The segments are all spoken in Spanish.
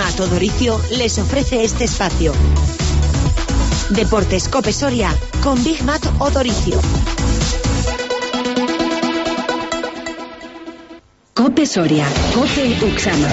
Mat Odoricio les ofrece este espacio. Deportes Cope Soria con Big Mat Odoricio. Cope Soria, Cope Uxama.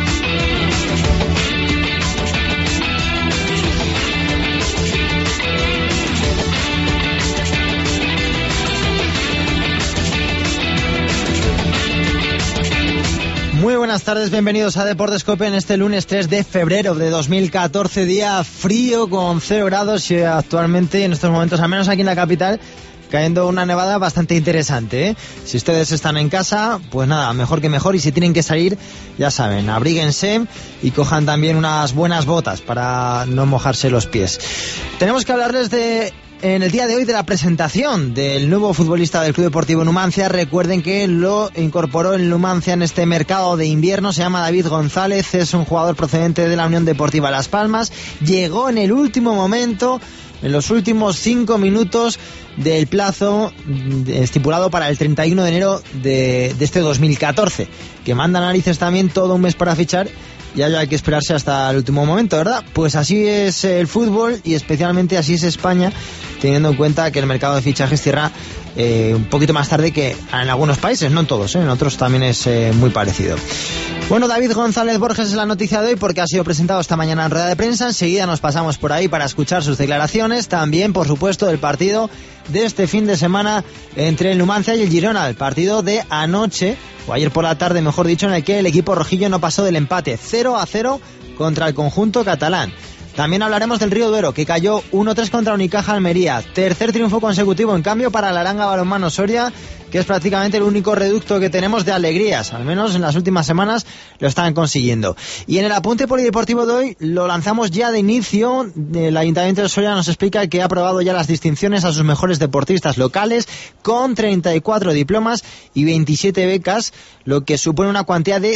Muy buenas tardes, bienvenidos a Deportes Cope en este lunes 3 de febrero de 2014, día frío con 0 grados y actualmente en estos momentos, al menos aquí en la capital, cayendo una nevada bastante interesante, ¿eh? Si ustedes están en casa, pues nada, mejor que mejor, y si tienen que salir, ya saben, abríguense y cojan también unas buenas botas para no mojarse los pies. Tenemos que hablarles en el día de hoy de la presentación del nuevo futbolista del Club Deportivo Numancia. Recuerden que lo incorporó el Numancia en este mercado de invierno. Se llama David González, es un jugador procedente de la Unión Deportiva Las Palmas. Llegó en el último momento, en los últimos 5 minutos del plazo estipulado para el 31 de enero de este 2014, que manda narices también todo un mes para fichar. Ya hay que esperarse hasta el último momento, ¿verdad? Pues así es el fútbol y especialmente así es España, teniendo en cuenta que el mercado de fichajes cierra un poquito más tarde que en algunos países, no en todos, en otros también es muy parecido. Bueno, David González Borges es la noticia de hoy porque ha sido presentado esta mañana en rueda de prensa. Enseguida nos pasamos por ahí para escuchar sus declaraciones. También, por supuesto, del partido de este fin de semana entre el Numancia y el Girona, el partido de anoche, o ayer por la tarde, mejor dicho, en el que el equipo rojillo no pasó del empate 0-0 contra el conjunto catalán. También hablaremos del Río Duero, que cayó 1-3 contra Unicaja Almería. Tercer triunfo consecutivo, en cambio, para la Aranga Balonmano Soria, que es prácticamente el único reducto que tenemos de alegrías. Al menos en las últimas semanas lo están consiguiendo. Y en el apunte polideportivo de hoy lo lanzamos ya de inicio. El Ayuntamiento de Soria nos explica que ha aprobado ya las distinciones a sus mejores deportistas locales, con 34 diplomas y 27 becas, lo que supone una cuantía de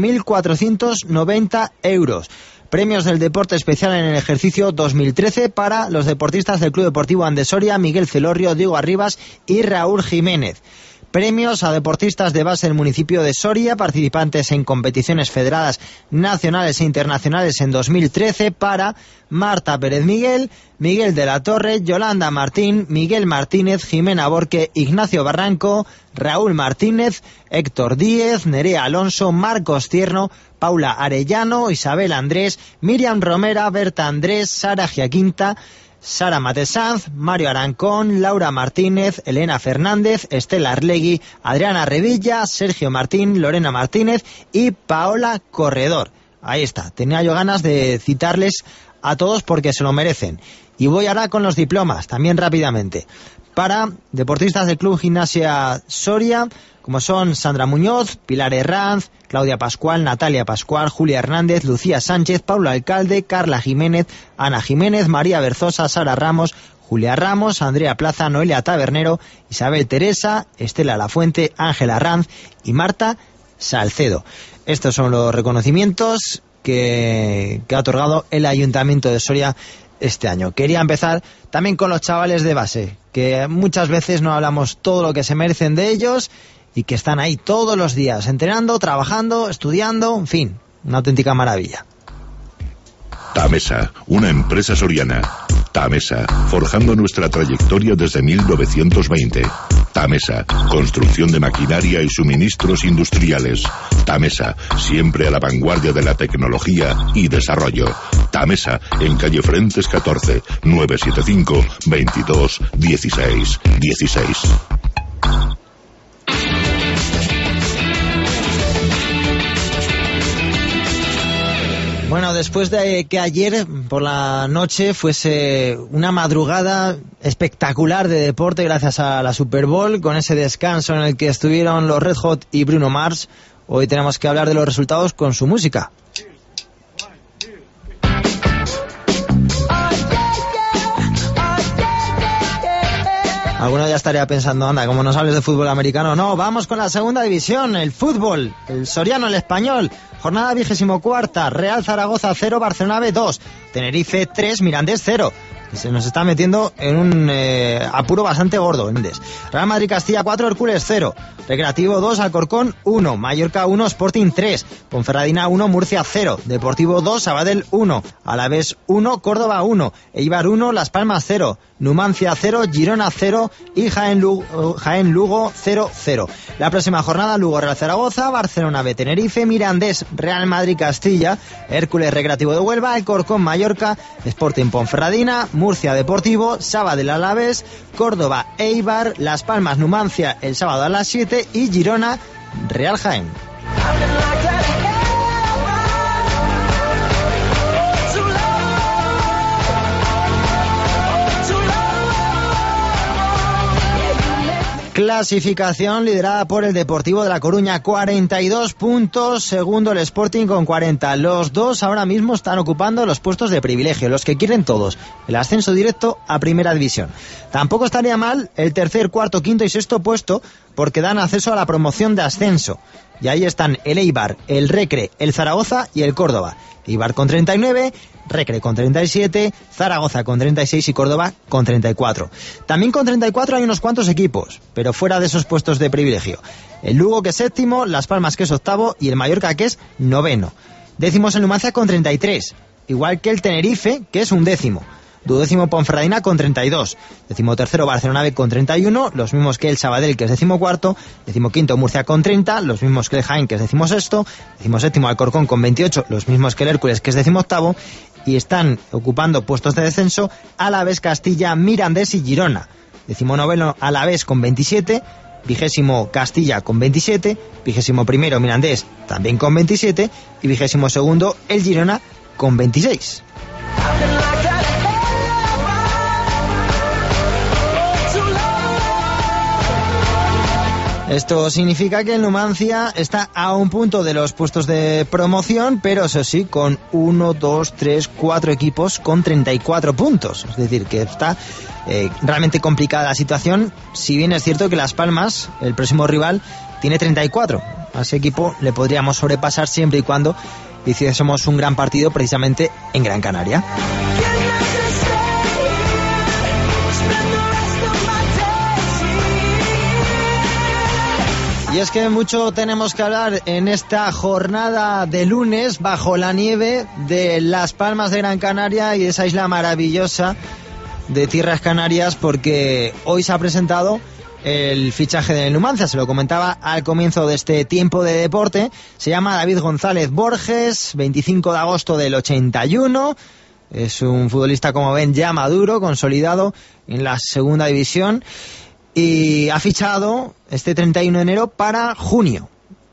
5.490 euros. Premios del deporte especial en el ejercicio 2013 para los deportistas del Club Deportivo Andesoria, Miguel Celorrio, Diego Arribas y Raúl Jiménez. Premios a deportistas de base del municipio de Soria, participantes en competiciones federadas nacionales e internacionales en 2013 para Marta Pérez Miguel, Miguel de la Torre, Yolanda Martín, Miguel Martínez, Jimena Borque, Ignacio Barranco, Raúl Martínez, Héctor Díez, Nerea Alonso, Marcos Tierno, Paula Arellano, Isabel Andrés, Miriam Romera, Berta Andrés, Sara Giaquinta, Sara Matesanz, Mario Arancón, Laura Martínez, Elena Fernández, Estela Arlegui, Adriana Revilla, Sergio Martín, Lorena Martínez y Paola Corredor. Ahí está, tenía yo ganas de citarles a todos porque se lo merecen. Y voy ahora con los diplomas, también rápidamente. Para deportistas del Club Gimnasia Soria, como son Sandra Muñoz, Pilar Herranz, Claudia Pascual, Natalia Pascual, Julia Hernández, Lucía Sánchez, Paula Alcalde, Carla Jiménez, Ana Jiménez, María Berzosa, Sara Ramos, Julia Ramos, Andrea Plaza, Noelia Tabernero, Isabel Teresa, Estela Lafuente, Ángela Arranz y Marta Salcedo. Estos son los reconocimientos que ha otorgado el Ayuntamiento de Soria este año. Quería empezar también con los chavales de base, que muchas veces no hablamos todo lo que se merecen de ellos y que están ahí todos los días, entrenando, trabajando, estudiando, en fin, una auténtica maravilla. Tamesa, una empresa soriana. Tamesa, forjando nuestra trayectoria desde 1920. Tamesa, construcción de maquinaria y suministros industriales. Tamesa, siempre a la vanguardia de la tecnología y desarrollo. Tamesa, en calle Frentes 14, 975 22 16 16. Bueno, después de que ayer por la noche fuese una madrugada espectacular de deporte gracias a la Super Bowl, con ese descanso en el que estuvieron los Red Hot y Bruno Mars, hoy tenemos que hablar de los resultados con su música. Alguno ya estaría pensando, anda, como nos hables de fútbol americano. No, vamos con la segunda división, el fútbol, el soriano, el español. Jornada 24ª, Real Zaragoza 0, Barcelona B 2, Tenerife 3, Mirandés 0. Se nos está metiendo en un apuro bastante gordo. Real Madrid Castilla 4, Hércules 0. Recreativo 2, Alcorcón 1. Mallorca 1, Sporting 3. Ponferradina 1, Murcia 0. Deportivo 2, Sabadell 1. Alavés 1, Córdoba 1. Eibar 1, Las Palmas 0. Numancia 0, Girona 0 y Jaén Lugo 0-0. La próxima jornada, Lugo Real Zaragoza, Barcelona B Tenerife, Mirandés Real Madrid Castilla, Hércules Recreativo de Huelva, Alcorcón Mallorca, Sporting Ponferradina, Murcia Deportivo, Sabadell Alavés, Córdoba Eibar, Las Palmas Numancia el sábado a las 7 y Girona Real Jaén. Clasificación liderada por el Deportivo de La Coruña, 42 puntos, segundo el Sporting con 40. Los dos ahora mismo están ocupando los puestos de privilegio, los que quieren todos, el ascenso directo a Primera División. Tampoco estaría mal el tercer, cuarto, quinto y sexto puesto, porque dan acceso a la promoción de ascenso. Y ahí están el Eibar, el Recre, el Zaragoza y el Córdoba. Eibar con 39, Recre con 37, Zaragoza con 36 y Córdoba con 34. También con 34 hay unos cuantos equipos, pero fuera de esos puestos de privilegio. El Lugo, que es séptimo, Las Palmas, que es octavo, y el Mallorca, que es noveno. Décimos el Numancia con 33, igual que el Tenerife, que es undécimo. Duodécimo Ponferradina con 32, decimotercero Barcelona B con 31, los mismos que el Sabadell, que es decimocuarto, decimoquinto Murcia con 30, los mismos que el Jaén, que es decimosexto, decimoséptimo Alcorcón con 28, los mismos que el Hércules, que es decimoctavo, y están ocupando puestos de descenso Alavés, Castilla, Mirandés y Girona. Decimonoveno Alavés con 27, vigésimo Castilla con 27, vigésimo primero Mirandés también con 27 y vigésimo segundo el Girona con 26. Esto significa que el Numancia está a un punto de los puestos de promoción, pero eso sí, con 1, 2, 3, 4 equipos con 34 puntos. Es decir, que está realmente complicada la situación, si bien es cierto que Las Palmas, el próximo rival, tiene 34. A ese equipo le podríamos sobrepasar siempre y cuando hiciésemos un gran partido precisamente en Gran Canaria. Y es que mucho tenemos que hablar en esta jornada de lunes bajo la nieve de Las Palmas de Gran Canaria y de esa isla maravillosa de Tierras Canarias, porque hoy se ha presentado el fichaje del Numancia. Se lo comentaba al comienzo de este tiempo de deporte. Se llama David González Borges, 25 de agosto del 81. Es un futbolista, como ven, ya maduro, consolidado en la segunda división. Y ha fichado este 31 de enero para junio.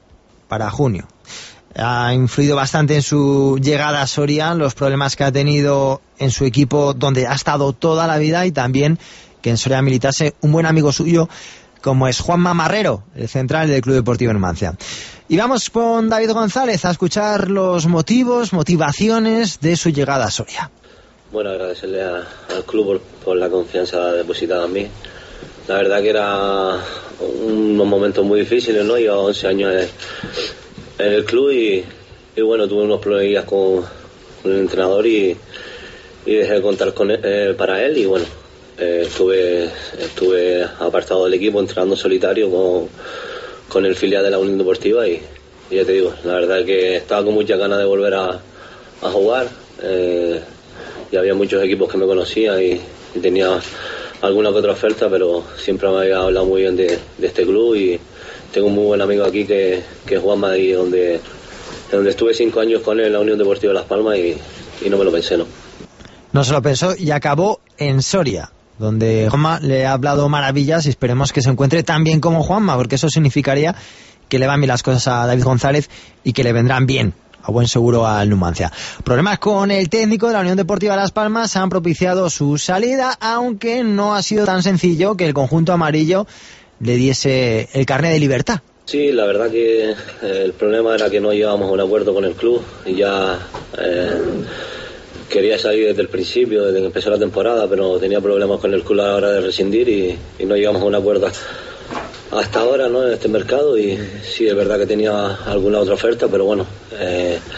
Ha influido bastante en su llegada a Soria, los problemas que ha tenido en su equipo donde ha estado toda la vida, y también que en Soria militase un buen amigo suyo como es Juanma Marrero, el central del Club Deportivo Numancia. Y vamos con David González a escuchar los motivaciones de su llegada a Soria. Bueno, agradecerle al club por la confianza depositada en mí. La verdad que era unos momentos muy difíciles, ¿no? Llevaba 11 años en el club y bueno, tuve unos problemas con el entrenador y dejé de contar con él, para él, y bueno, estuve apartado del equipo entrenando solitario con el filial de la Unión Deportiva y ya te digo, la verdad que estaba con muchas ganas de volver a jugar. Y había muchos equipos que me conocían y tenía alguna que otra oferta, pero siempre me había hablado muy bien de este club, y tengo un muy buen amigo aquí que es Juanma, donde estuve 5 años con él en la Unión Deportiva de Las Palmas y no me lo pensé, ¿no? No se lo pensó y acabó en Soria, donde Juanma le ha hablado maravillas, y esperemos que se encuentre tan bien como Juanma, porque eso significaría que le van bien las cosas a David González y que le vendrán bien, a buen seguro, al Numancia. Problemas con el técnico de la Unión Deportiva de Las Palmas han propiciado su salida, aunque no ha sido tan sencillo que el conjunto amarillo le diese el carné de libertad. Sí, la verdad que el problema era que no llegábamos a un acuerdo con el club, y ya quería salir desde el principio, desde que empezó la temporada, pero tenía problemas con el club a la hora de rescindir y no llegamos a un acuerdo hasta ahora, ¿no? En este mercado. Y sí, es verdad que tenía alguna otra oferta, pero bueno,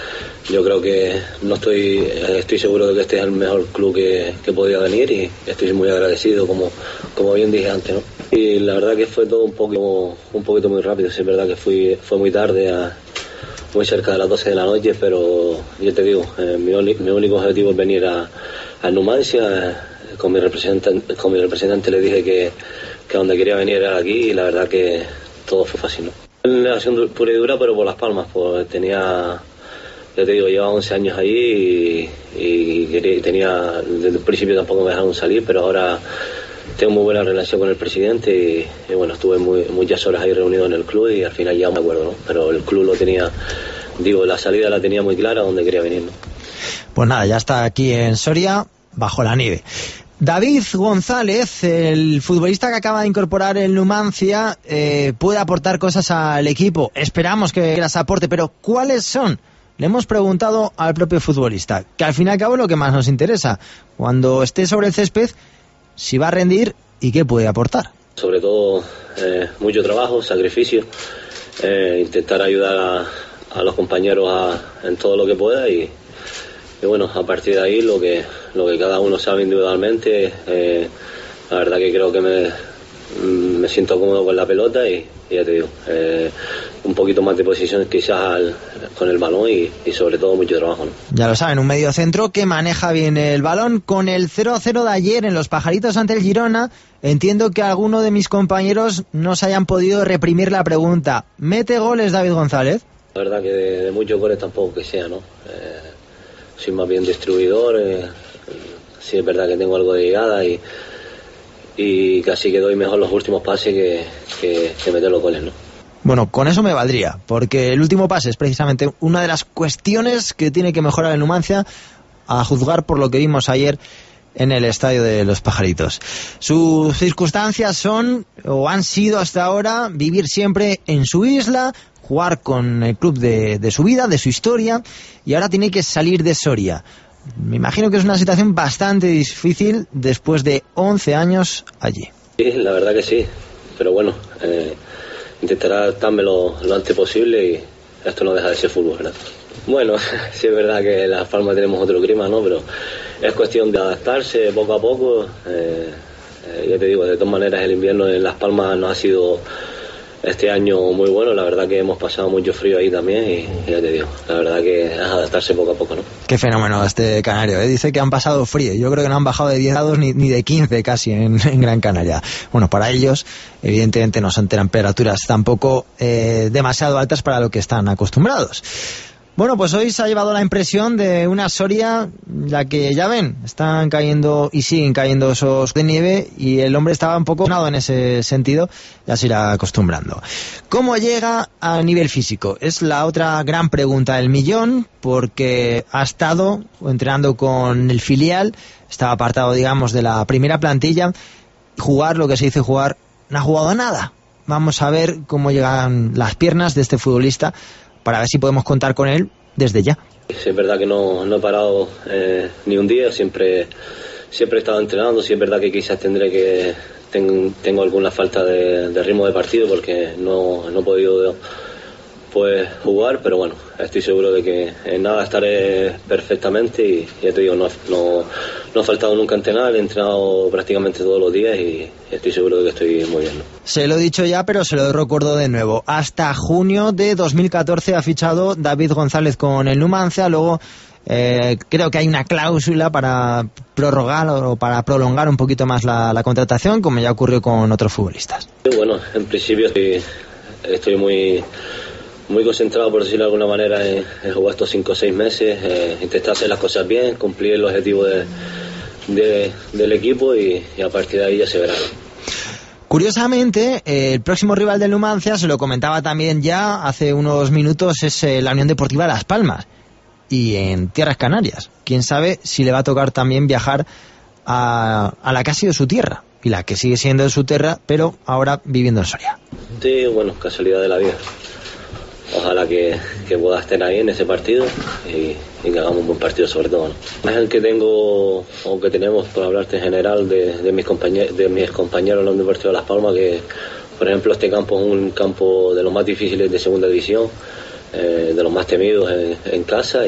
yo creo que estoy seguro de que este es el mejor club que podía venir y estoy muy agradecido, como bien dije antes, ¿no? Y la verdad que fue todo un poquito muy rápido. Sí, es verdad que fue muy tarde, muy cerca de las 12 de la noche, pero yo te digo, mi único objetivo es venir a Numancia. Con mi representante le dije que donde quería venir era aquí, y la verdad que todo fue fácil, ¿no? Una relación pura y dura, pero por Las Palmas, pues ya te digo, llevaba 11 años allí y tenía, desde el principio tampoco me dejaron salir, pero ahora tengo muy buena relación con el presidente y bueno, estuve muchas horas ahí reunido en el club y al final ya me acuerdo, ¿no? Pero el club la salida la tenía muy clara donde quería venir, ¿no? Pues nada, ya está aquí en Soria, bajo la nieve. David González, el futbolista que acaba de incorporar el Numancia, puede aportar cosas al equipo. Esperamos que las aporte, pero ¿cuáles son? Le hemos preguntado al propio futbolista, que al fin y al cabo es lo que más nos interesa. Cuando esté sobre el césped, si va a rendir y qué puede aportar. Sobre todo, mucho trabajo, sacrificio, intentar ayudar a los compañeros en todo lo que pueda y bueno, a partir de ahí lo que cada uno sabe individualmente, la verdad que creo que me siento cómodo con la pelota y ya te digo, un poquito más de posición quizás con el balón y sobre todo mucho trabajo, ¿no? Ya lo saben, un medio centro que maneja bien el balón. Con el 0-0 de ayer en los Pajaritos ante el Girona, entiendo que alguno de mis compañeros no se hayan podido reprimir la pregunta. ¿Mete goles David González? La verdad que de muchos goles tampoco que sea, ¿no? Soy más bien distribuidor, sí es verdad que tengo algo de llegada y casi que doy mejor los últimos pases que meter los goles, ¿no? Bueno, con eso me valdría, porque el último pase es precisamente una de las cuestiones que tiene que mejorar el Numancia, a juzgar por lo que vimos ayer en el estadio de los Pajaritos. Sus circunstancias son, o han sido hasta ahora, vivir siempre en su isla, jugar con el club de su vida, de su historia, y ahora tiene que salir de Soria. Me imagino que es una situación bastante difícil después de 11 años allí. Sí, la verdad que sí, pero bueno, intentaré adaptarme lo antes posible y esto no deja de ser fútbol, ¿verdad? Bueno, sí es verdad que en Las Palmas tenemos otro clima, ¿no? Pero es cuestión de adaptarse poco a poco. Ya te digo, de todas maneras el invierno en Las Palmas no ha sido este año muy bueno, la verdad que hemos pasado mucho frío ahí también y ya te digo, la verdad que es adaptarse poco a poco, ¿no? Qué fenómeno este canario, ¿eh? Dice que han pasado frío, yo creo que no han bajado de 10 grados ni de 15 casi en Gran Canaria. Bueno, para ellos evidentemente no son temperaturas tampoco demasiado altas para lo que están acostumbrados. Bueno, pues hoy se ha llevado la impresión de una Soria, la que ya ven, están cayendo y siguen cayendo esos de nieve y el hombre estaba un poco en ese sentido, ya se irá acostumbrando. ¿Cómo llega a nivel físico? Es la otra gran pregunta del millón, porque ha estado entrenando con el filial, estaba apartado, digamos, de la primera plantilla, jugar, lo que se dice jugar, no ha jugado nada. Vamos a ver cómo llegan las piernas de este futbolista, para ver si podemos contar con él desde ya. Sí, es verdad que no he parado ni un día, siempre he estado entrenando, sí es verdad que quizás tengo alguna falta de ritmo de partido porque no he podido pues jugar, pero bueno, estoy seguro de que en nada estaré perfectamente y ya te digo, no he faltado nunca a entrenar, he entrenado prácticamente todos los días y estoy seguro de que estoy muy bien, ¿no? Se lo he dicho ya, pero se lo recuerdo de nuevo. Hasta junio de 2014 ha fichado David González con el Numancia, luego creo que hay una cláusula para prorrogar o para prolongar un poquito más la contratación, como ya ocurrió con otros futbolistas. Bueno, en principio estoy muy concentrado, por decirlo de alguna manera, en jugar estos 5 o 6 meses, intentar hacer las cosas bien, cumplir el objetivo del equipo y a partir de ahí ya se verá. Curiosamente, el próximo rival del Numancia, se lo comentaba también ya hace unos minutos, es la Unión Deportiva Las Palmas y en Tierras Canarias. Quién sabe si le va a tocar también viajar a la que ha sido su tierra y la que sigue siendo de su tierra, pero ahora viviendo en Soria. Sí, bueno, casualidad de la vida. Ojalá que pueda estar ahí en ese partido y que hagamos un buen partido sobre todo, ¿no? Es el que tengo o que tenemos, por hablarte en general, de mis compañeros en la Universidad de Las Palmas, que por ejemplo este campo es un campo de los más difíciles de segunda división, de los más temidos en casa y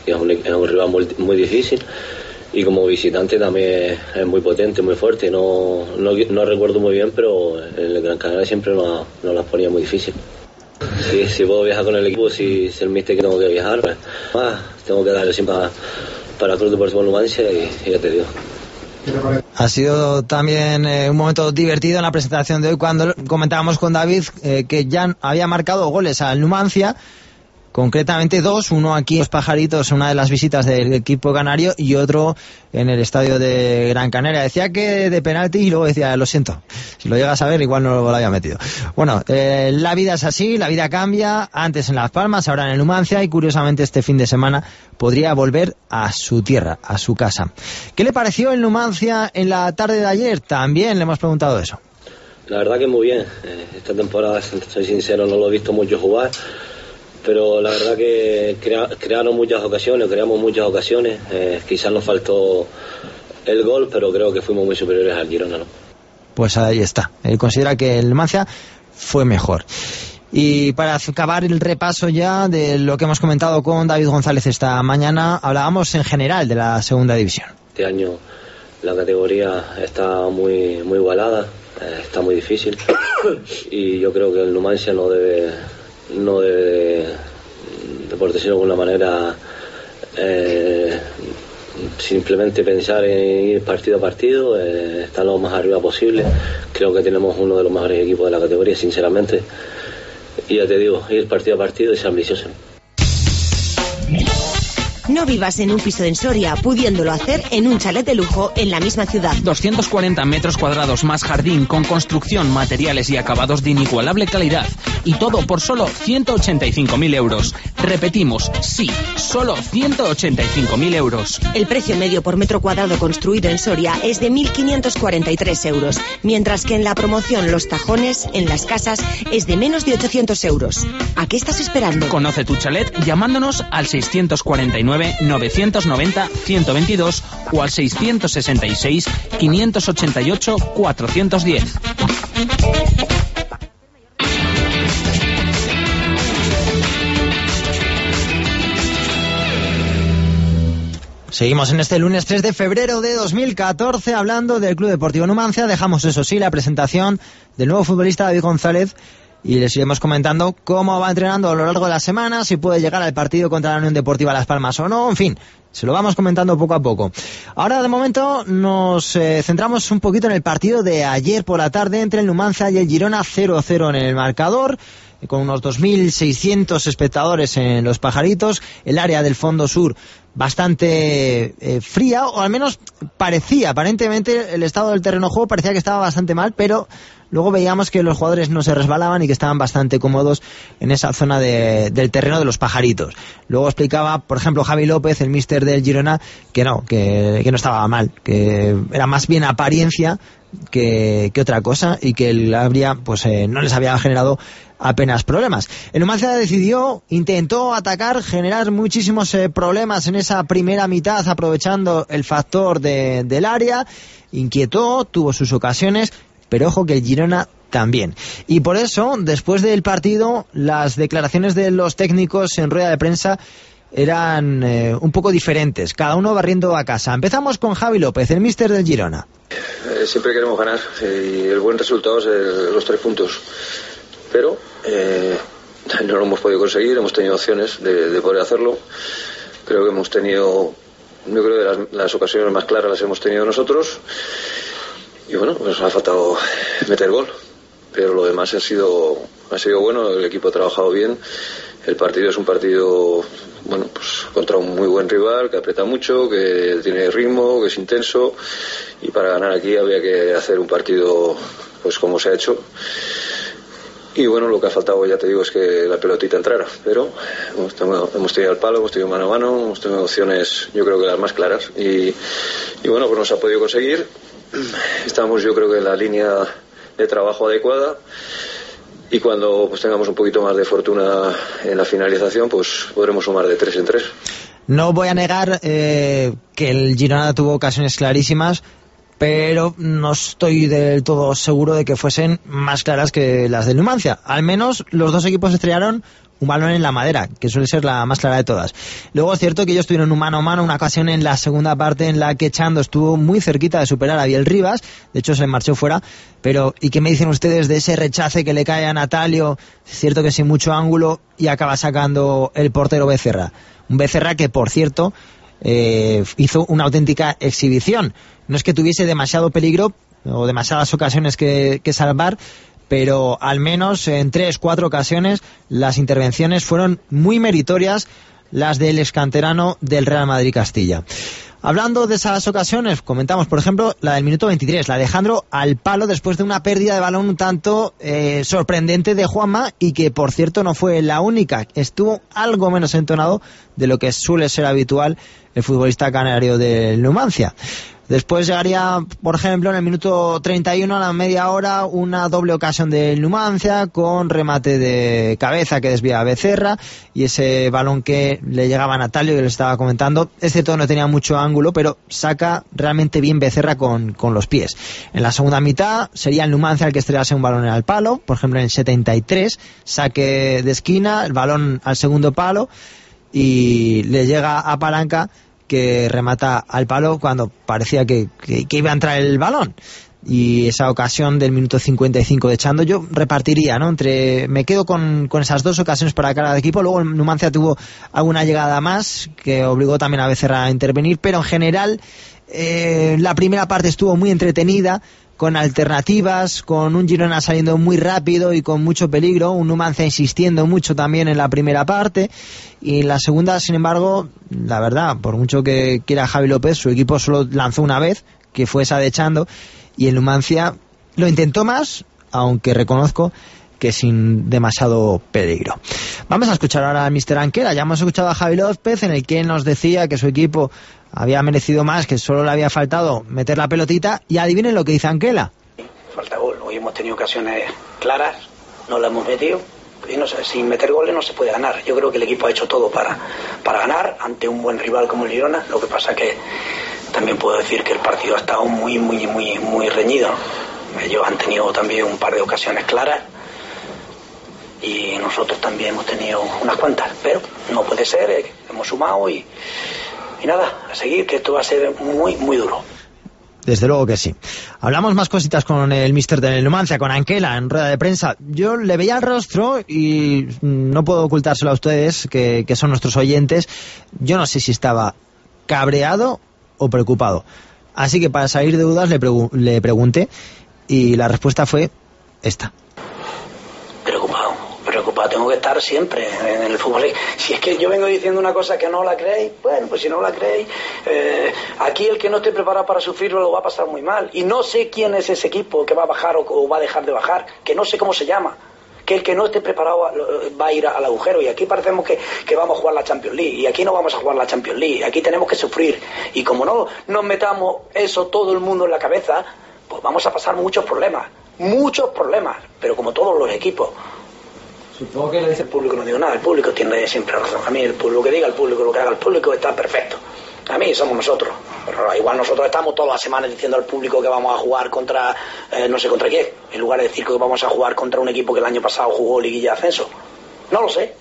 es un rival muy difícil, y como visitante también es muy potente, muy fuerte. No recuerdo muy bien, pero el Gran Canaria siempre nos las ponía muy difícil. Sí, si puedo viajar con el equipo, si el míster que tengo que viajar, pues, tengo que darle siempre para el Club Deportivo Numancia, y ya te digo. Ha sido también un momento divertido en la presentación de hoy cuando comentábamos con David que ya había marcado goles al Numancia, concretamente 2, uno aquí en Los Pajaritos, una de las visitas del equipo canario, y otro en el estadio de Gran Canaria. Decía que de penalti y luego decía, lo siento, si lo llegas a ver igual no lo había metido. Bueno, la vida es así, la vida cambia, antes en Las Palmas, ahora en el Numancia, y curiosamente este fin de semana podría volver a su tierra, a su casa. ¿Qué le pareció el Numancia en la tarde de ayer? También le hemos preguntado eso. La verdad que muy bien. Esta temporada, soy sincero, no lo he visto mucho jugar, pero la verdad que creamos muchas ocasiones, quizás nos faltó el gol, pero creo que fuimos muy superiores al Girona, ¿no? Pues ahí está, él considera que el Numancia fue mejor. Y para acabar el repaso ya de lo que hemos comentado con David González esta mañana, hablábamos en general de la segunda división. Este año la categoría está muy igualada, está muy difícil, y yo creo que el Numancia no debe por decirlo de alguna manera, simplemente pensar en ir partido a partido, estar lo más arriba posible. Creo que tenemos uno de los mejores equipos de la categoría, sinceramente, y ya te digo, ir partido a partido y ser ambicioso. No vivas en un piso en Soria, pudiéndolo hacer en un chalet de lujo en la misma ciudad. 240 metros cuadrados más jardín, con construcción, materiales y acabados de inigualable calidad. Y todo por solo 185.000 euros. Repetimos, sí, solo 185.000 euros. El precio medio por metro cuadrado construido en Soria es de 1.543 euros, mientras que en la promoción Los Tajones, en Las Casas, es de menos de 800 euros. ¿A qué estás esperando? Conoce tu chalet llamándonos al 649-990-122 o al 666-588-410. Seguimos en este lunes 3 de febrero de 2014 hablando del Club Deportivo Numancia. Dejamos, eso sí, la presentación del nuevo futbolista David González y les iremos comentando cómo va entrenando a lo largo de la semana, si puede llegar al partido contra la Unión Deportiva Las Palmas o no, en fin, se lo vamos comentando poco a poco. Ahora, de momento, nos centramos un poquito en el partido de ayer por la tarde entre el Numancia y el Girona, 0-0 en el marcador, con unos 2.600 espectadores en Los Pajaritos, el área del fondo sur bastante fría, o al menos parecía, aparentemente el estado del terreno de juego parecía que estaba bastante mal, pero luego veíamos que los jugadores no se resbalaban y que estaban bastante cómodos en esa zona del terreno de Los Pajaritos. Luego explicaba, por ejemplo, Javi López, el míster del Girona, que no estaba mal, que era más bien apariencia que otra cosa, y que el Abria pues no les había generado apenas problemas. El Numancia intentó atacar, generar muchísimos problemas en esa primera mitad, aprovechando el factor del área, inquietó, tuvo sus ocasiones, pero ojo que el Girona también. Y por eso, después del partido, las declaraciones de los técnicos en rueda de prensa eran un poco diferentes, cada uno barriendo a casa. Empezamos con Javi López, el míster del Girona. Siempre queremos ganar, y el buen resultado es los 3 puntos, pero no lo hemos podido conseguir. Hemos tenido opciones de poder hacerlo. Creo que hemos tenido, yo creo que las ocasiones más claras las hemos tenido nosotros, y bueno, nos ha faltado meter gol, pero lo demás ha sido bueno. El equipo ha trabajado bien. El partido es un partido, bueno, pues contra un muy buen rival, que aprieta mucho, que tiene ritmo, que es intenso, y para ganar aquí había que hacer un partido pues como se ha hecho. Y bueno, lo que ha faltado, ya te digo, es que la pelotita entrara, pero hemos tenido el palo, hemos tenido mano a mano, hemos tenido opciones, yo creo que las más claras, y bueno, pues nos ha podido conseguir. Estamos, yo creo que en la línea de trabajo adecuada, y cuando pues tengamos un poquito más de fortuna en la finalización, pues podremos sumar de 3 en 3. No voy a negar que el Girona tuvo ocasiones clarísimas, pero no estoy del todo seguro de que fuesen más claras que las del Numancia. Al menos los dos equipos estrellaron un balón en la madera, que suele ser la más clara de todas. Luego es cierto que ellos tuvieron un mano a mano, una ocasión en la segunda parte en la que Chando estuvo muy cerquita de superar a Biel Rivas, de hecho se marchó fuera, pero ¿y qué me dicen ustedes de ese rechace que le cae a Natalio? Es cierto que sin mucho ángulo y acaba sacando el portero Becerra. Un Becerra que, por cierto, hizo una auténtica exhibición. No es que tuviese demasiado peligro o demasiadas ocasiones que salvar, pero al menos en 3-4 ocasiones las intervenciones fueron muy meritorias, las del excanterano del Real Madrid Castilla. Hablando de esas ocasiones, comentamos por ejemplo la del minuto 23, la de Alejandro al palo después de una pérdida de balón un tanto sorprendente de Juanma, y que por cierto no fue la única, estuvo algo menos entonado de lo que suele ser habitual el futbolista canario del Numancia. Después llegaría, por ejemplo, en el minuto 31 a la media hora, una doble ocasión del Numancia con remate de cabeza que desvía a Becerra, y ese balón que le llegaba a Natalio, que le estaba comentando, todo no tenía mucho ángulo, pero saca realmente bien Becerra con los pies. En la segunda mitad sería el Numancia el que estrellase un balón al palo, por ejemplo en el 73, saque de esquina, el balón al segundo palo y le llega a Palanca, que remata al palo cuando parecía que iba a entrar el balón. Y esa ocasión del minuto 55 de Chando, yo repartiría, ¿no? Me quedo con esas dos ocasiones para cada equipo. Luego el Numancia tuvo alguna llegada más que obligó también a Becerra a intervenir, pero en general la primera parte estuvo muy entretenida, con alternativas, con un Girona saliendo muy rápido y con mucho peligro, un Numancia insistiendo mucho también en la primera parte, y en la segunda, sin embargo, la verdad, por mucho que quiera Javi López, su equipo solo lanzó una vez, que fue esa de Chando, y el Numancia lo intentó más, aunque reconozco que sin demasiado peligro. Vamos a escuchar ahora al Mr. Anquela. Ya hemos escuchado a Javi López, en el que nos decía que su equipo había merecido más, que solo le había faltado meter la pelotita, y adivinen lo que dice Anquela. Falta gol. Hoy hemos tenido ocasiones claras, no la hemos metido, y no sé, sin meter goles no se puede ganar. Yo creo que el equipo ha hecho todo para ganar ante un buen rival como el Girona. Lo que pasa que también puedo decir que el partido ha estado muy reñido. Ellos han tenido también un par de ocasiones claras y nosotros también hemos tenido unas cuantas, pero no puede ser, hemos sumado y nada, a seguir, que esto va a ser muy duro. Desde luego que sí. Hablamos más cositas con el míster del Numancia, con Anquela, en rueda de prensa. Yo le veía el rostro y no puedo ocultárselo a ustedes, que son nuestros oyentes. Yo no sé si estaba cabreado o preocupado. Así que para salir de dudas le pregunté, y la respuesta fue esta. Preocupado tengo que estar siempre en el fútbol. Si es que yo vengo diciendo una cosa que no la creéis, bueno, pues si no la creéis, aquí el que no esté preparado para sufrirlo lo va a pasar muy mal. Y no sé quién es ese equipo que va a bajar o va a dejar de bajar, que no sé cómo se llama, que el que no esté preparado va a ir al agujero. Y aquí parecemos que vamos a jugar la Champions League, y aquí no vamos a jugar la Champions League, aquí tenemos que sufrir, y como no nos metamos eso todo el mundo en la cabeza, pues vamos a pasar muchos problemas, pero como todos los equipos. Supongo que le dice el público, no digo nada, el público tiene siempre razón. A mí el público, lo que diga el público, lo que haga el público está perfecto. A mí somos nosotros, pero igual nosotros estamos todas las semanas diciendo al público que vamos a jugar contra no sé contra quién, en lugar de decir que vamos a jugar contra un equipo que el año pasado jugó liguilla de ascenso. No lo sé.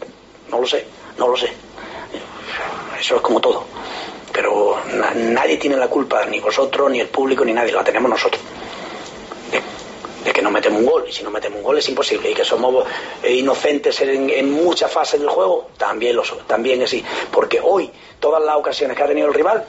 Eso es como todo, pero nadie tiene la culpa, ni vosotros, ni el público, ni nadie, la tenemos nosotros, de que no metemos un gol. Y si no metemos un gol es imposible, y que somos inocentes en muchas fases del juego, también es así, porque hoy todas las ocasiones que ha tenido el rival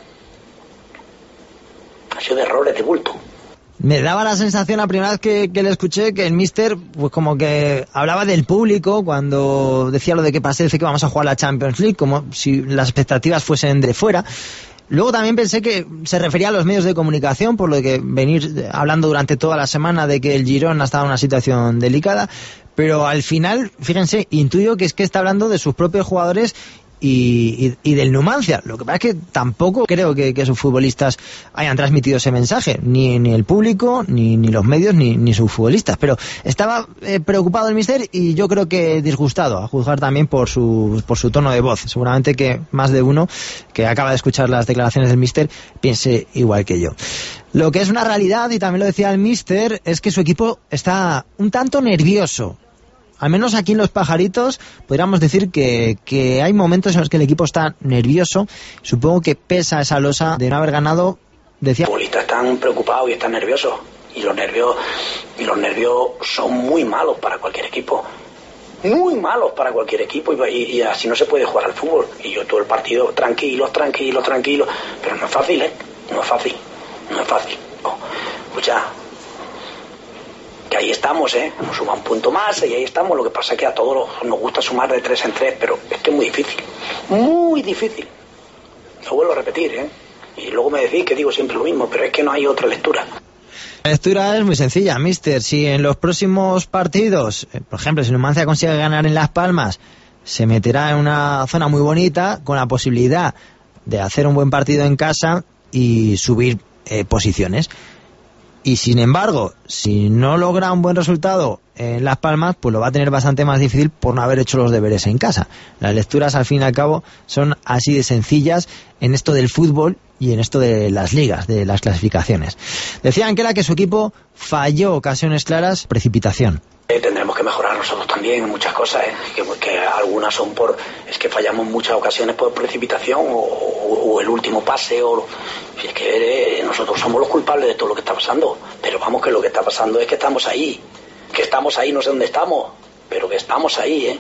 han sido de errores de bulto. Me daba la sensación la primera vez que le escuché que el míster pues como que hablaba del público cuando decía lo de que parece que vamos a jugar la Champions League, como si las expectativas fuesen de fuera. Luego también pensé que se refería a los medios de comunicación, por lo que venir hablando durante toda la semana de que el Girona estaba en una situación delicada, pero al final, fíjense, intuyo que es que está hablando de sus propios jugadores y del Numancia. Lo que pasa es que tampoco creo que sus futbolistas hayan transmitido ese mensaje, ni el público, ni los medios, ni sus futbolistas, pero estaba preocupado el míster, y yo creo que disgustado, a juzgar también por su tono de voz. Seguramente que más de uno que acaba de escuchar las declaraciones del míster piense igual que yo. Lo que es una realidad, y también lo decía el míster, es que su equipo está un tanto nervioso. al menos aquí en Los Pajaritos, podríamos decir que hay momentos en los que el equipo está nervioso. Supongo que pesa esa losa de no haber ganado. Decía... Los futbolistas están preocupados y están nerviosos. Y los nervios son muy malos para cualquier equipo. Muy malos para cualquier equipo, y así no se puede jugar al fútbol. Y yo todo el partido tranquilos, pero no es fácil, no es fácil. Oh, escucha, que ahí estamos, hemos sumado un punto más y ahí estamos. Lo que pasa es que a todos nos gusta sumar de 3 en 3, pero es que es muy difícil. Lo vuelvo a repetir, y luego me decís que digo siempre lo mismo, pero es que no hay otra lectura. La lectura es muy sencilla, mister. Si en los próximos partidos, por ejemplo, si Numancia consigue ganar en Las Palmas, se meterá en una zona muy bonita con la posibilidad de hacer un buen partido en casa y subir posiciones. Y sin embargo, si no logra un buen resultado en Las Palmas, pues lo va a tener bastante más difícil por no haber hecho los deberes en casa. Las lecturas, al fin y al cabo, son así de sencillas en esto del fútbol y en esto de las ligas, de las clasificaciones. Decía Anquela que su equipo falló ocasiones claras, precipitación. Tendremos que mejorar nosotros también en muchas cosas, que algunas son es que fallamos en muchas ocasiones por precipitación o el último pase, y es que nosotros somos los culpables de todo lo que está pasando. Pero vamos, que lo que está pasando es que estamos ahí, no sé dónde estamos, pero que estamos ahí,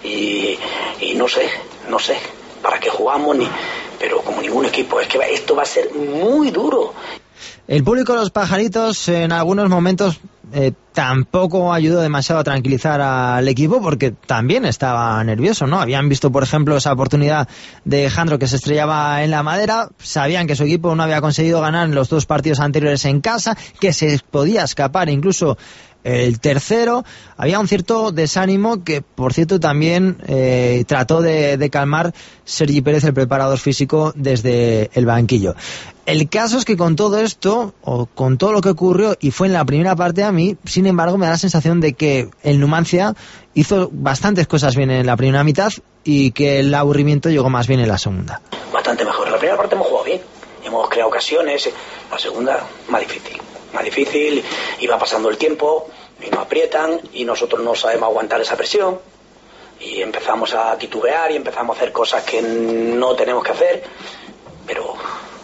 y no sé para qué jugamos, pero como ningún equipo, es que esto va a ser muy duro. El público de Los Pajaritos en algunos momentos tampoco ayudó demasiado a tranquilizar al equipo, porque también estaba nervioso, ¿no? Habían visto, por ejemplo, esa oportunidad de Jandro que se estrellaba en la madera, sabían que su equipo no había conseguido ganar en los 2 partidos anteriores en casa, que se podía escapar incluso el tercero. Había un cierto desánimo que, por cierto, también trató de calmar Sergi Pérez, el preparador físico, desde el banquillo. El caso es que con todo esto, o con todo lo que ocurrió, y fue en la primera parte, a mí, sin embargo, me da la sensación de que el Numancia hizo bastantes cosas bien en la primera mitad y que el aburrimiento llegó más bien en la segunda. Bastante mejor. En la primera parte hemos jugado bien, hemos creado ocasiones. La segunda, más difícil, y va pasando el tiempo y nos aprietan y nosotros no sabemos aguantar esa presión y empezamos a titubear y empezamos a hacer cosas que no tenemos que hacer, pero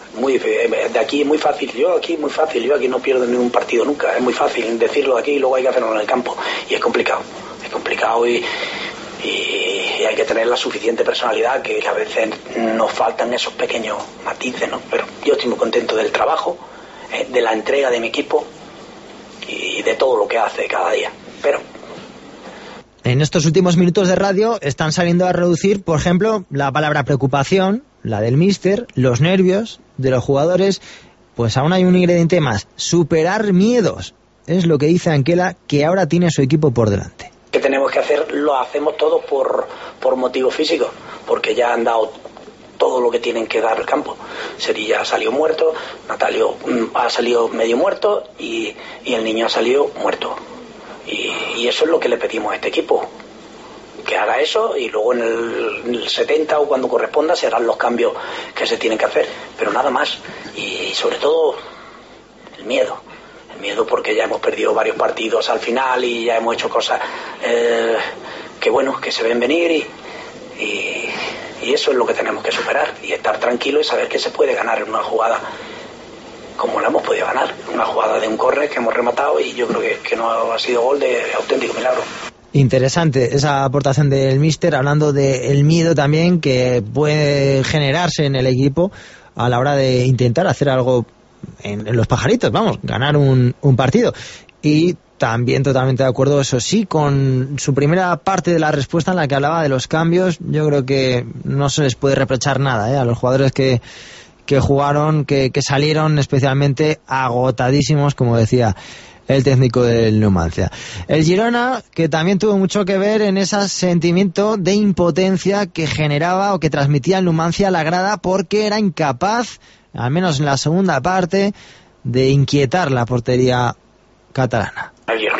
de aquí es muy fácil. Yo aquí no pierdo ningún partido nunca. Es muy fácil decirlo aquí y luego hay que hacerlo en el campo, y es complicado y hay que tener la suficiente personalidad, que a veces nos faltan esos pequeños matices, ¿no? Pero yo estoy muy contento del trabajo, de la entrega de mi equipo y de todo lo que hace cada día. Pero en estos últimos minutos de radio están saliendo a reducir, por ejemplo, la palabra preocupación, la del míster, los nervios de los jugadores. Pues aún hay un ingrediente más: superar miedos. Es lo que dice Anquela, que ahora tiene su equipo por delante. ¿Qué tenemos que hacer? Lo hacemos todo por motivos físicos, porque ya han dado todo lo que tienen que dar al campo. Serilla ha salido muerto, Natalio ha salido medio muerto y el niño ha salido muerto. Y eso es lo que le pedimos a este equipo, que haga eso, y luego en el 70 o cuando corresponda se harán los cambios que se tienen que hacer, pero nada más. Y sobre todo el miedo, porque ya hemos perdido varios partidos al final y ya hemos hecho cosas que se ven venir, y eso es lo que tenemos que superar, y estar tranquilo y saber que se puede ganar en una jugada como la hemos podido ganar, una jugada de un córner que hemos rematado, y yo creo que no ha sido gol de auténtico milagro. Interesante esa aportación del míster, hablando del miedo también que puede generarse en el equipo a la hora de intentar hacer algo en Los Pajaritos, ganar un partido. Y también totalmente de acuerdo, eso sí, con su primera parte de la respuesta en la que hablaba de los cambios. Yo creo que no se les puede reprochar nada a los jugadores que jugaron, que salieron especialmente agotadísimos, como decía el técnico del Numancia. El Girona, que también tuvo mucho que ver en ese sentimiento de impotencia que generaba o que transmitía el Numancia a la grada, porque era incapaz, al menos en la segunda parte, de inquietar la portería catalana. El Girona,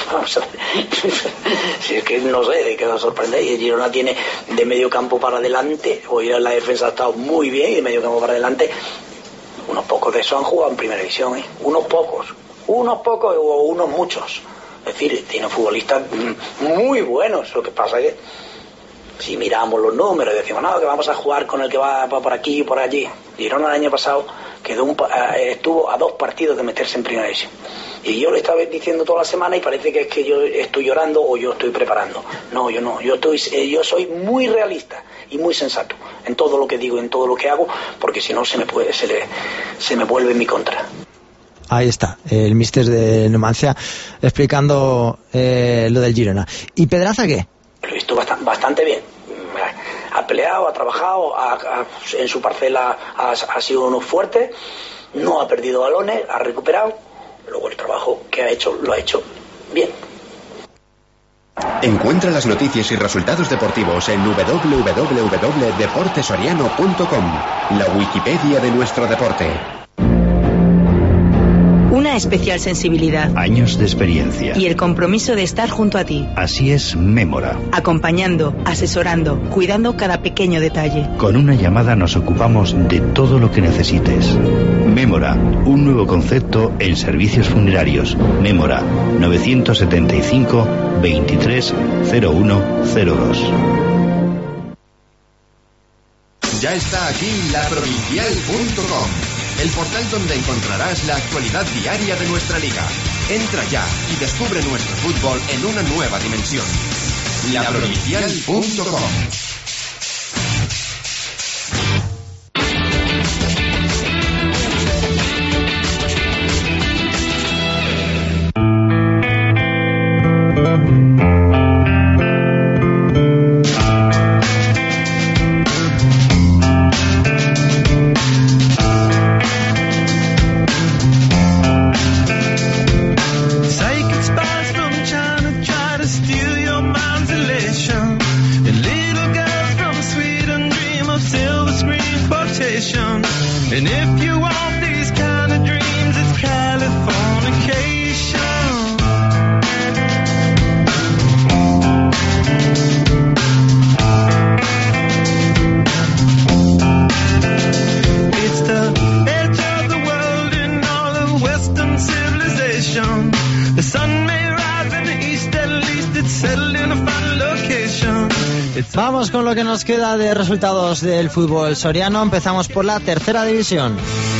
si es que no sé, de qué nos sorprende. Y el Girona tiene de medio campo para adelante, hoy la defensa ha estado muy bien, y de medio campo para adelante, unos pocos de esos han jugado en primera división, unos pocos o unos muchos. decir, tiene futbolistas muy buenos. Lo que pasa es que si miramos los números y decimos, no, que vamos a jugar con el que va por aquí y por allí. Girona el año pasado estuvo a 2 partidos de meterse en primera división. Y yo le estaba diciendo toda la semana y parece que es que yo estoy llorando o yo estoy preparando. No, yo no. Yo soy muy realista y muy sensato en todo lo que digo, en todo lo que hago, porque si no se me vuelve en mi contra. Ahí está, el míster de Numancia explicando lo del Girona. ¿Y Pedraza qué? Lo he visto bastante bien. Ha peleado, ha trabajado, en su parcela ha sido uno fuerte, no ha perdido balones, ha recuperado. Luego el trabajo que ha hecho, lo ha hecho bien. Encuentra las noticias y resultados deportivos en www.deportesoriano.com, la Wikipedia de nuestro deporte. Una especial sensibilidad. Años de experiencia. Y el compromiso de estar junto a ti. Así es Mémora. Acompañando, asesorando, cuidando cada pequeño detalle. Con una llamada nos ocupamos de todo lo que necesites. Mémora, un nuevo concepto en servicios funerarios. Mémora, 975 23 0102. Ya está aquí laprovincial.com, el portal donde encontrarás la actualidad diaria de nuestra liga. Entra ya y descubre nuestro fútbol en una nueva dimensión. laprovincial.com. Vamos con lo que nos queda de resultados del fútbol soriano. Empezamos por la tercera división.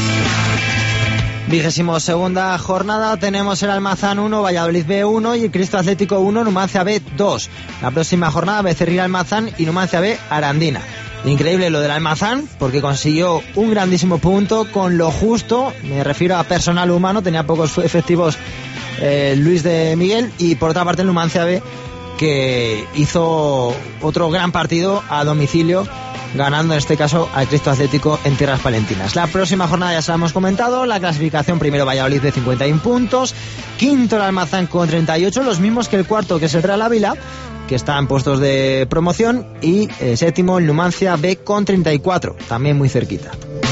22ª jornada, tenemos el Almazán 1, Valladolid B 1 y el Cristo Atlético 1, Numancia B 2. La próxima jornada, Becerril Almazán y Numancia B Arandina. Increíble lo del Almazán, porque consiguió un grandísimo punto con lo justo, me refiero a personal humano, tenía pocos efectivos Luis de Miguel, y por otra parte el Numancia B, que hizo otro gran partido a domicilio, ganando en este caso al Cristo Atlético en tierras palentinas. La próxima jornada ya se la hemos comentado, la clasificación: primero Valladolid de 51 puntos, quinto el Almazán con 38, los mismos que el cuarto, que es el Real Ávila, que está en puestos de promoción, y séptimo el Numancia B con 34, también muy cerquita.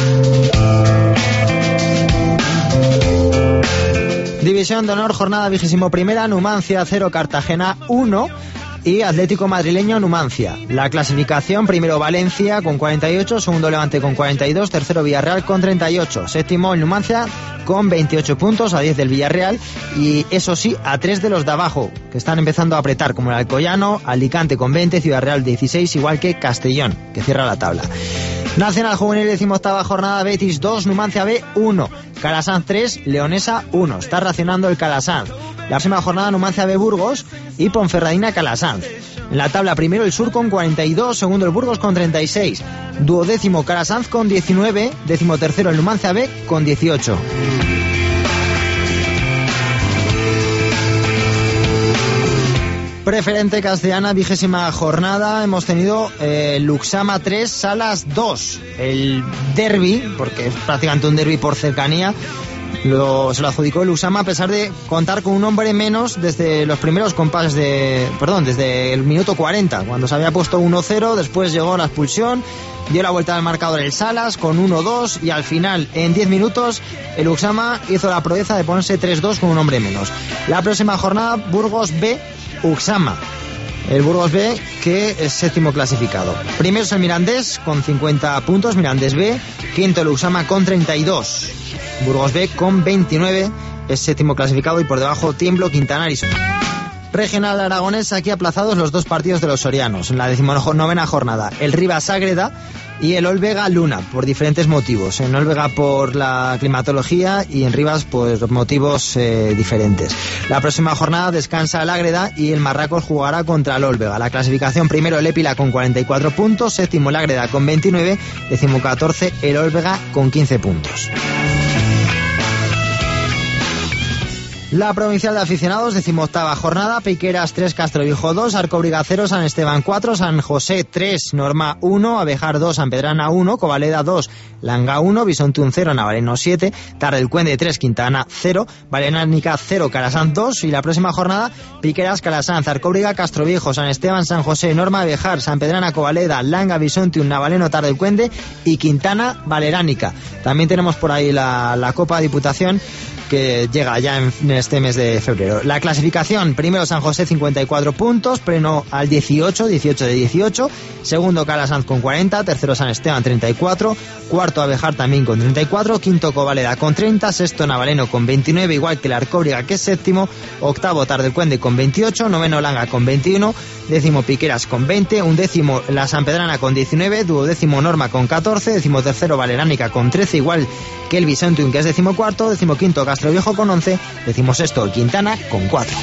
División de honor, jornada 21ª, Numancia 0, Cartagena 1 y Atlético Madrileño Numancia. La clasificación: primero Valencia con 48, segundo Levante con 42, tercero Villarreal con 38, séptimo el Numancia con 28 puntos, a 10 del Villarreal, y eso sí, a 3 de los de abajo, que están empezando a apretar, como el Alcoyano, Alicante con 20, Ciudad Real 16, igual que Castellón, que cierra la tabla. Nacional Juvenil, 18ª jornada, Betis 2, Numancia B 1, Calasanz 3, Leonesa 1. Está racionando el Calasanz. La próxima jornada, Numancia B Burgos y Ponferradina Calasanz. En la tabla, primero el Sur con 42, segundo el Burgos con 36, duodécimo Calasanz con 19, decimotercero el Numancia B con 18. Preferente castellana, 20ª jornada, hemos tenido Luxama 3, Salas 2. El derbi, porque es prácticamente un derbi por cercanía, se lo adjudicó el Luxama, a pesar de contar con un hombre menos desde los primeros compases desde el minuto 40, cuando se había puesto 1-0, después llegó la expulsión, dio la vuelta al marcador el Salas con 1-2 y al final, en 10 minutos, el Luxama hizo la proeza de ponerse 3-2 con un hombre menos. La próxima jornada, Burgos B, Uxama. El Burgos B, que es séptimo clasificado. Primero es el Mirandés con 50 puntos, Mirandés B. Quinto el Uxama con 32. Burgos B con 29 es séptimo clasificado, y por debajo Tiemblo, Quintanares. regional aragonés, aquí aplazados los 2 partidos de los sorianos. En la 19ª jornada, el Rivas Ágreda y el Olvega Luna, por diferentes motivos. En Olvega por la climatología y en Rivas por motivos diferentes. La próxima jornada descansa el Ágreda y el Marracos jugará contra el Olvega. La clasificación: primero el Épila con 44 puntos, séptimo el Ágreda con 29, 14º el Olvega con 15 puntos. La provincial de aficionados, 18ª jornada, Piqueras 3, Castroviejo 2, Arcóbriga 0, San Esteban 4, San José 3, Norma 1, Abejar 2, San Pedrana 1, Covaleda 2, Langa 1, Bisonte 0, Navaleno 7, Tardelcuende 3, Quintana 0, Valeránica 0, Calasanz 2, y la próxima jornada, Piqueras, Calasanz, Arcóbriga, Castroviejo, San Esteban, San José, Norma, Abejar, San Pedrana, Covaleda, Langa, Bisonte, Navaleno, Tardelcuende y Quintana, Valeránica. También tenemos por ahí la Copa Diputación, que llega ya en este mes de febrero. La clasificación: primero San José 54 puntos, pleno al 18 de 18, segundo Calasanz con 40, tercero San Esteban 34, cuarto Abejar también con 34, quinto Covaleda con 30, sexto Navaleno con 29, igual que la Arcóbriga, que es séptimo, octavo Tardelcuende con 28, noveno Langa con 21, décimo Piqueras con 20, undécimo la San Pedrana con 19, duodécimo Norma con 14, decimotercero Valeránica con 13, igual que el Bisontium, que es decimocuarto, decimoquinto Castroviejo con 11, decimosexto Quintana con 4.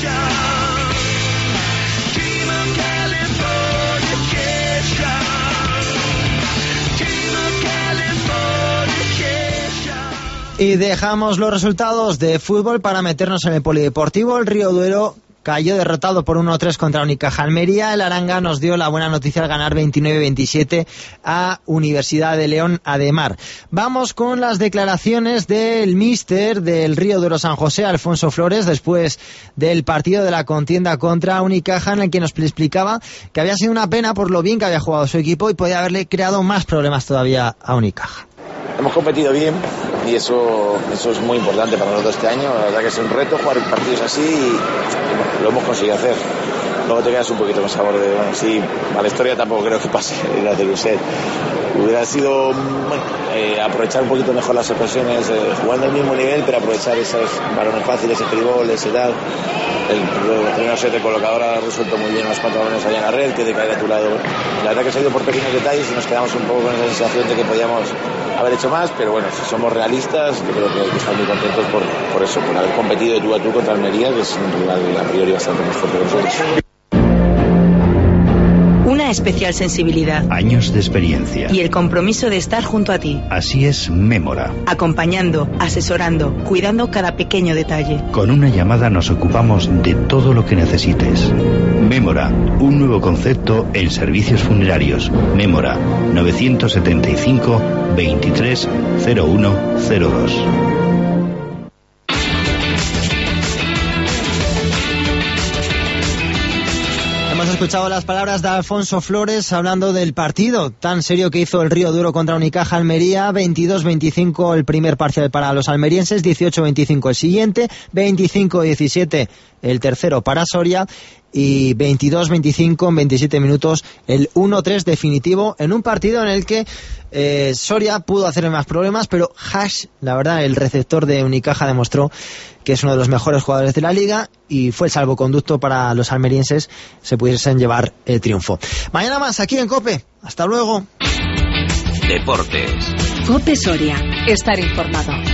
Y dejamos los resultados de fútbol para meternos en el polideportivo. El Río Duero cayó derrotado por 1-3 contra Unicaja Almería. El Aranga nos dio la buena noticia al ganar 29-27 a Universidad de León Ademar. Vamos con las declaraciones del míster del Río Duero San José, Alfonso Flores, después del partido de la contienda contra Unicaja, en el que nos explicaba que había sido una pena por lo bien que había jugado su equipo y podía haberle creado más problemas todavía a Unicaja. Hemos competido bien y eso es muy importante para nosotros este año. La verdad que es un reto jugar partidos así y lo hemos conseguido hacer. Luego te quedas un poquito con sabor de, bueno, sí, a la historia tampoco creo que pase, hubiera sido aprovechar un poquito mejor las ocasiones, jugando al mismo nivel, pero aprovechar esos balones fáciles, ese triboles y tal. El primer set de colocador ha resuelto muy bien los pantalones allá en la red, que de caer a tu lado. La verdad que se ha ido por pequeños detalles y nos quedamos un poco con esa sensación de que podíamos haber hecho más, pero bueno, si somos realistas, yo creo que hay que estar muy contentos por eso, por haber competido de tú a tú contra Almería, que es un rival a priori bastante más fuerte que nosotros. Una especial sensibilidad. Años de experiencia. Y el compromiso de estar junto a ti. Así es Mémora. Acompañando, asesorando, cuidando cada pequeño detalle. Con una llamada nos ocupamos de todo lo que necesites. Mémora, un nuevo concepto en servicios funerarios. Mémora, 975 23 0102. Hemos escuchado las palabras de Alfonso Flores hablando del partido tan serio que hizo el Río Duero contra Unicaja Almería. 22-25 el primer parcial para los almerienses, 18-25 el siguiente, 25-17 el tercero para Soria y 22-25 en 27 minutos el 1-3 definitivo en un partido en el que Soria pudo hacer más problemas, pero Hash, la verdad, el receptor de Unicaja, demostró que es uno de los mejores jugadores de la liga y fue el salvoconducto para los almerienses se pudiesen llevar el triunfo. Mañana más aquí en COPE. Hasta luego. Deportes. COPE Soria. Estar informado.